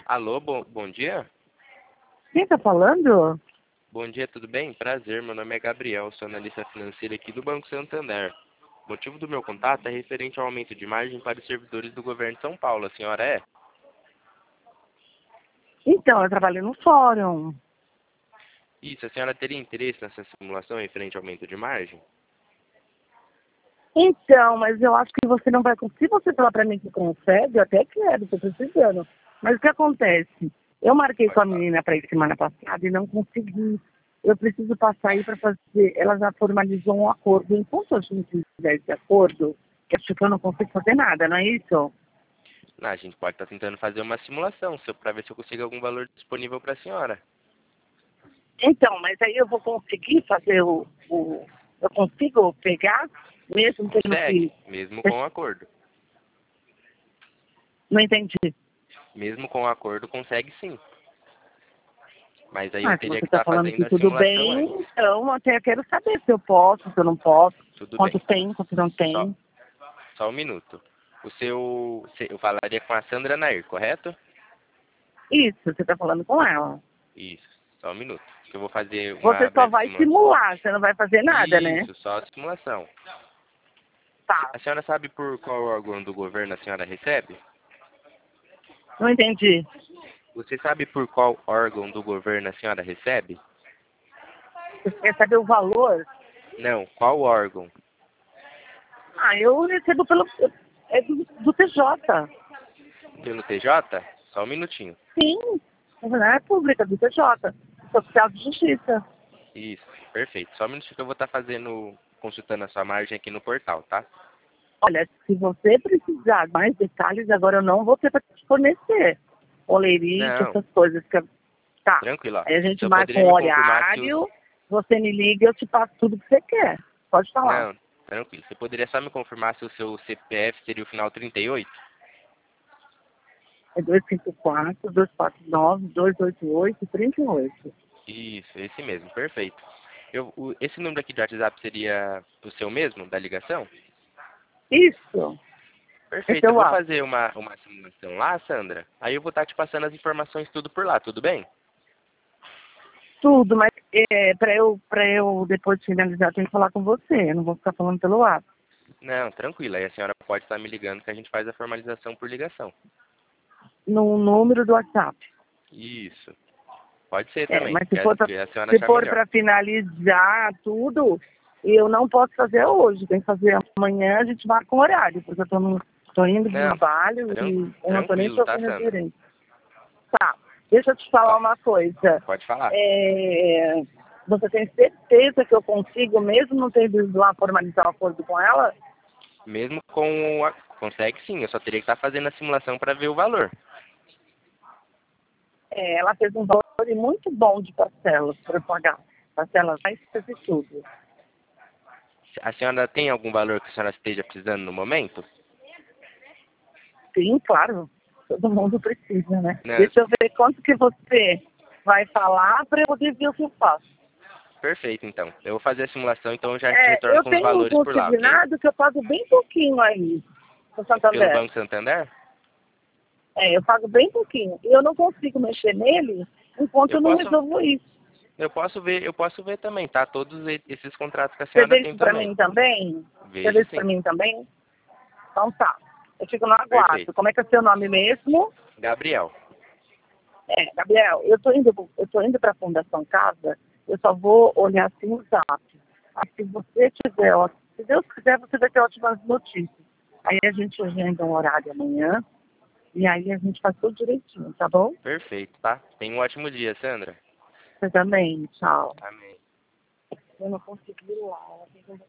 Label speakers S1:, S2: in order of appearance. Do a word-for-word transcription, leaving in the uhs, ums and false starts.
S1: Alô, bom, bom dia?
S2: Quem tá falando?
S1: Bom dia, tudo bem? Prazer, meu nome é Gabriel, sou analista financeiro aqui do Banco Santander. O motivo do meu contato é referente ao aumento de margem para os servidores do governo de São Paulo. A senhora é?
S2: Então, eu trabalho no fórum.
S1: Isso, a senhora teria interesse nessa simulação referente ao aumento de margem?
S2: Então, mas eu acho que você não vai conseguir. Se você falar pra mim que consegue, eu até quero, tô precisando. Mas o que acontece? Eu marquei com
S1: Pode
S2: a
S1: falar.
S2: menina pra ir semana passada e não consegui. Eu preciso passar aí pra fazer. Ela já formalizou um acordo. Enquanto a gente fizer esse acordo, que acho que eu não consigo fazer nada, não é isso?
S1: Não, a gente pode estar tentando fazer uma simulação para ver se eu consigo algum valor disponível para a senhora.
S2: Então, mas aí eu vou conseguir fazer o. o eu consigo pegar, mesmo tendo
S1: Consegue,
S2: que.
S1: mesmo com o acordo.
S2: Não entendi.
S1: Mesmo com o acordo, consegue sim. Mas aí eu
S2: Ah, se
S1: teria
S2: você
S1: que
S2: está
S1: estar
S2: falando que
S1: fazendo a
S2: tudo
S1: simulação
S2: bem,
S1: antes.
S2: então até quero saber se eu posso, se eu não posso,
S1: Tudo
S2: quanto
S1: bem.
S2: tem, quanto não
S1: Só,
S2: tem.
S1: só um minuto. O seu, se- eu falaria com a Sandra Nair, correto?
S2: Isso, você está falando com ela.
S1: Isso, só um minuto. Que eu vou fazer
S2: Você
S1: uma
S2: só
S1: breve
S2: vai
S1: simulação.
S2: simular, você não vai fazer nada, né?
S1: Isso, só a simulação.
S2: Tá,
S1: A senhora sabe por qual órgão do governo a senhora recebe?
S2: não entendi.
S1: Você sabe por qual órgão do governo a senhora recebe?
S2: Você quer saber o valor?
S1: Não, qual órgão?
S2: Ah, eu recebo pelo. É do, do T J.
S1: Pelo T J? Só um minutinho.
S2: Sim, é pública, do T J. Oficial de Justiça.
S1: Isso, perfeito. Só um minutinho que eu vou estar fazendo, consultando a sua margem aqui no portal, tá?
S2: Olha, se você precisar de mais detalhes, agora eu não vou ter para te fornecer. Olerite,
S1: Não,
S2: essas coisas. Que... Tá.
S1: tranquilo, ó.
S2: Aí a
S1: O
S2: gente
S1: senhor
S2: marca
S1: poderia
S2: um
S1: me confirmar se os...
S2: horário, você me liga e eu te passo tudo que você quer. Pode falar.
S1: Não, tranquilo. Você poderia só me confirmar se o seu C P F seria o final trinta e oito?
S2: É dois cinco quatro, dois quatro nove, dois oito oito, três oito.
S1: Isso, esse mesmo, perfeito. Eu, o, esse número aqui de WhatsApp seria o seu mesmo, da ligação?
S2: Isso. Esse
S1: Perfeito,
S2: é
S1: eu
S2: o
S1: vou
S2: ato.
S1: fazer uma, uma simulação lá, Sandra. Aí eu vou estar te passando as informações tudo por lá, tudo bem?
S2: Tudo, mas é, para eu, pra eu depois finalizar, eu tenho que falar com você. Eu não vou ficar falando pelo ato.
S1: Não, tranquilo. Aí a senhora pode estar me ligando que a gente faz a formalização por ligação.
S2: No número do WhatsApp.
S1: Isso. Pode ser
S2: É,
S1: também,
S2: mas se
S1: que a,
S2: for pra,
S1: que a senhora
S2: se
S1: achar
S2: for
S1: melhor.
S2: para finalizar tudo, eu não posso fazer hoje. Tem que fazer amanhã, a gente marca um horário, porque eu tô, no, tô indo pro
S1: Não,
S2: trabalho
S1: tran
S2: e eu não tô nem
S1: tranquilo, tá,
S2: trocando
S1: Sandra?
S2: direito. Tá, deixa eu te falar
S1: Ó,
S2: uma coisa.
S1: pode falar.
S2: É, você tem certeza que eu consigo, mesmo não tendo ido lá formalizar o acordo com ela?
S1: Mesmo com a... Consegue sim, eu só teria que estar fazendo a simulação para ver o valor.
S2: É, ela fez um valor muito bom de parcelas para pagar. Parcelas baixas e tudo.
S1: A senhora tem algum valor que a senhora esteja precisando no momento?
S2: Sim, claro. Todo mundo precisa, né?
S1: Não,
S2: Deixa eu ver quanto que você vai falar para eu poder ver o que eu faço.
S1: perfeito, então. Eu vou fazer a simulação, então eu já te
S2: É,
S1: retorno
S2: eu
S1: com os
S2: tenho um
S1: valores por lá, ok?
S2: consignado que eu pago bem pouquinho aí, no
S1: Pelo
S2: Santander.
S1: Banco Santander?
S2: É, eu pago bem pouquinho. E eu não consigo mexer nele enquanto
S1: Eu
S2: eu não
S1: posso,
S2: resolvo isso.
S1: eu posso ver, eu posso ver também, tá? Todos e- esses contratos que a
S2: Você
S1: senhora
S2: vê
S1: tem
S2: isso para
S1: também.
S2: mim também? Você vê
S1: Vejo
S2: isso para
S1: sim.
S2: mim também? Então tá. Eu fico no aguardo.
S1: Perfeito.
S2: Como é que é seu nome mesmo?
S1: Gabriel.
S2: É, Gabriel, eu tô indo, eu tô indo para a Fundação Casa, eu só vou olhar assim o zap. Aí, se você tiver, ó, se Deus quiser, você vai ter ótimas notícias. Aí a gente agenda um horário amanhã e aí a gente faz tudo direitinho, tá bom?
S1: Perfeito, tá? Tenha um ótimo dia, Sandra.
S2: Você também, tchau.
S1: Amém.
S2: Eu não consegui ir lá.